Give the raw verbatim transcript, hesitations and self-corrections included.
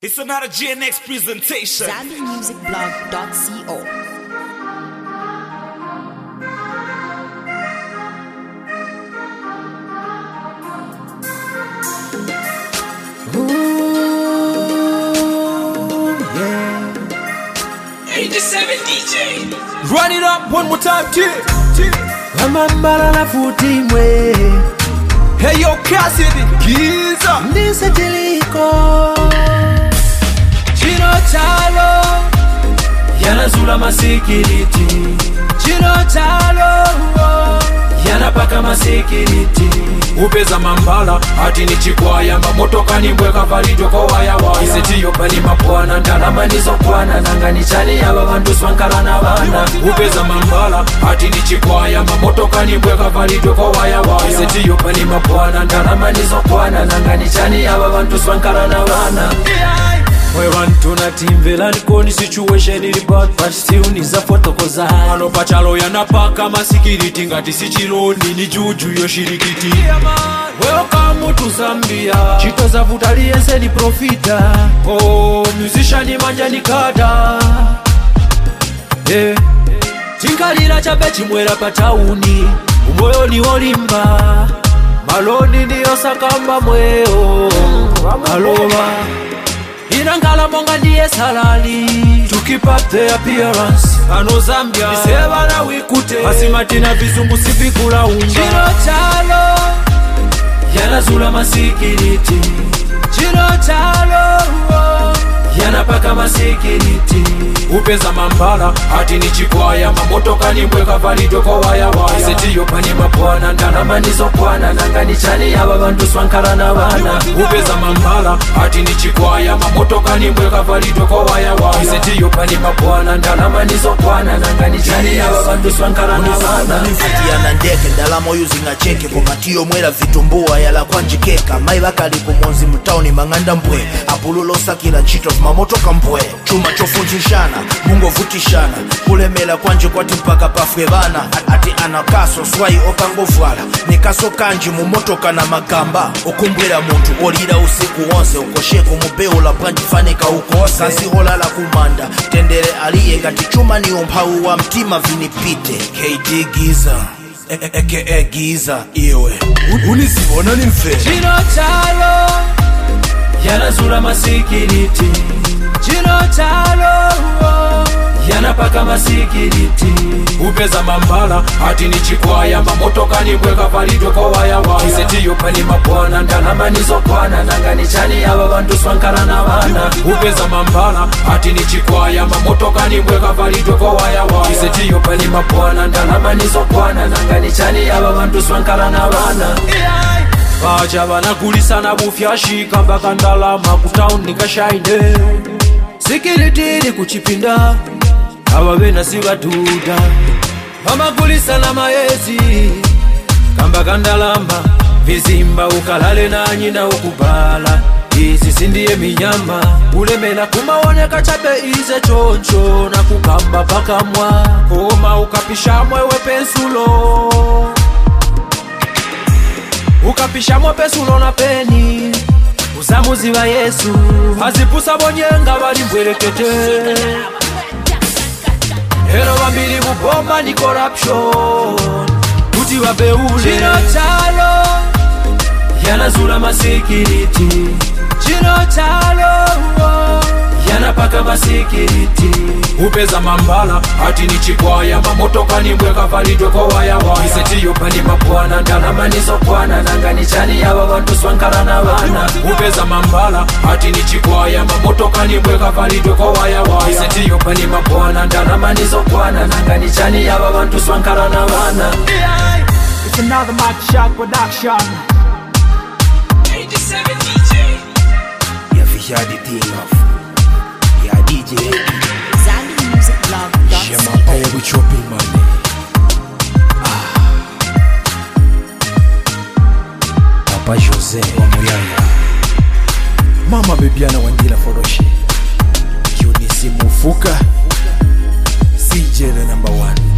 It's another G N X presentation. Zambi Music Blog dot co. Ooh, yeah. eighty-seven D J. Run it up one more time, T. Wamambala na futimwe. Hey yo, Cassidy, Giza. Ndise tiliko. Chino chalo. Yanazula masikiriti. Chino chalo. Yanapaka masikiriti. Upeza mambala, hati ni chikwaya. Mamotoka ni mbweka valito kwa waya waya. Isetiyo pali mapuana, ndalama nizo puana. Nangani chani yaba vandu swankara na vana. Upeza mambala, hati ni chikwaya. Mamotoka ni mbweka valito kwa waya waya. Isetiyo pali mapuana, ndalama nizo puana. Nangani chani yaba vandu swankara na vana. Mwe vantu na timvela nikoni situation ili bad but still niza fotokoza. Ano pachalo yanapaka masikiriti ngati sichiloni ni juju yo shirikiti. Welcome to Zambia. Chito za vutali yense ni profita. Oh, musician manja ni kada. Yeah. Tinkalila chape chimwela patauni. Umoyo ni olimba. Maloni ni osakamba mweo. Aloha. Inangala monga ndiye salali. To keep up the appearance. Ano Zambia Niseba na wikute Masimatina vizungu sipikula unga. Chino chalo Yanazula masikiriti. Chino chalo Yanapaka masikiriti. Upeza mambala hati ni chikwaya. Mamotoka ni mbweka valito kwa waya waya. Isetiyo pani mapuana ndalama nizo puana. Nangani chani yaba vandu swankara na vana. Upeza mambala hati ni chikwaya. Mamotoka ni mbweka valito kwa waya waya. Isetiyo pani mapuana ndalama nizo puana. Nangani chani yaba vandu swankara na vana. Nifutia na ndeke ndalama yuzinga cheke. Kokatiyo mwela vitumbua yala kwanjikeka. Maiva kalipu monzi mtauni manganda mbwe. Apululo sakila chito mamotoka mbwe. Chuma chofunjishana mungo vutishana. Kulemela kwanje kwati mpaka pafwe bana. Ati anakaso swai okangofwala. Nikaso kanji mumotoka na magamba. Okumbwela muntu olira usiku wonse. Ukosheku mubeula panjifanika ukose. Kansi holala kumanda tendere aliye ngati chuma ni umpau wa mtima vinipite. K D Giza aka Giza iwe unisibona ni mfe. Chino chalo Yanazula masikiriti. Chino chalo Yanapaka masikiriti. Upeza mambala hati ni chikwaya. Mamotoka ni mbweka valito kwa waya waya. Isetiyo pani mapuana ndalama nizo puana. Nangani chani yaba vandu swankara na vana. Upeza mambala hati ni chikwaya. Mamotoka ni mbweka valito kwa waya waya. Isetiyo pani mapuana ndalama nizo puana. Nangani chani yaba vandu swankara na vana. Baja banagulisa na bufyashi kambaka ndalama kutauni nikashaine. Sikilitiri kuchipinda ababena sibaduda. Bamagulisa na maezi kambaka ndalama. Vizimba ukalale na nyina ukubala. Izi sindiye minyama. Ulemela kumaoneka chape ize choncho. Na kukamba paka mwa koma ukapisha mwewe pensulo. Ukapisha mwe pensulo na peni. Uzamuzi wa Yesu Hazipusa bonyenga wali mbwelekete. Hero wambili mubomba ni corruption. Uti wa beule. Chino chalo Yanazula masikiriti. Chino chalo Yanapaka masikiriti. Upeza mambala hati ni chikwaya. Mamotoka ni mbweka valito kwa waya waya. Isetiyo pani mapuana ndalama nizo puana. Nangani chani yaba vandu swankara na vana. Upeza mambala hati ni chikwaya. Mamotoka ni mbweka valito kwa waya waya. Isetiyo pani mapuana ndalama nizo puana. Nangani chani yaba vandu swankara na vana. It's another Mike Shot production. eighty-seven D J. Ya fishadi thing off. Ya D J Zambi Music Blog dot Shema co. paya buchopi mane. Ah. Papa Jose wa Muyaya. Mama Bebiana Wandila Foroshi. Yunisi Mufuka. C J the number one.